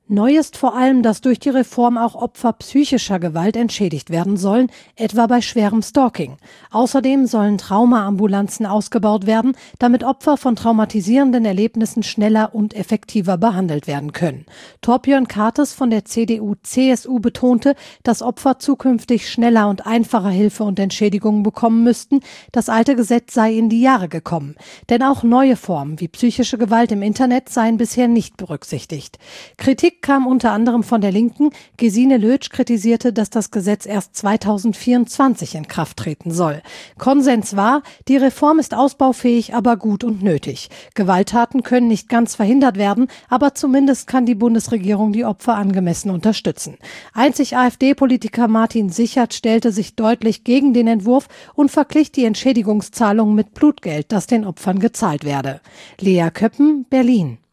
Neu ist vor allem, dass durch die Reform auch Opfer psychischer Gewalt entschädigt werden sollen, etwa bei schwerem Stalking. Außerdem sollen Traumaambulanzen ausgebaut werden, damit Opfer von traumatisierenden Erlebnissen schneller und effektiver behandelt werden können. Torbjörn Kartes von der CDU/CSU betonte, dass Opfer zukünftig schneller und einfacher Hilfe und Entschädigungen bekommen müssten. Das alte Gesetz sei in die Jahre gekommen. Denn auch neue Formen wie psychische Gewalt im Internet seien bisher nicht berücksichtigt. Kritik kam unter anderem von der Linken. Gesine Lötsch kritisierte, dass das Gesetz erst 2024 in Kraft treten soll. Konsens war, die Reform ist ausbaufähig, aber gut und nötig. Gewalttaten können nicht ganz verhindert werden, aber zumindest kann die Bundesregierung die Opfer angemessen unterstützen. Einzig AfD-Politiker Martin Sichert stellte sich deutlich gegen den Entwurf und verglich die Entschädigungszahlung mit Blutgeld, das den Opfern gezahlt werde. Lea Köppen, Berlin.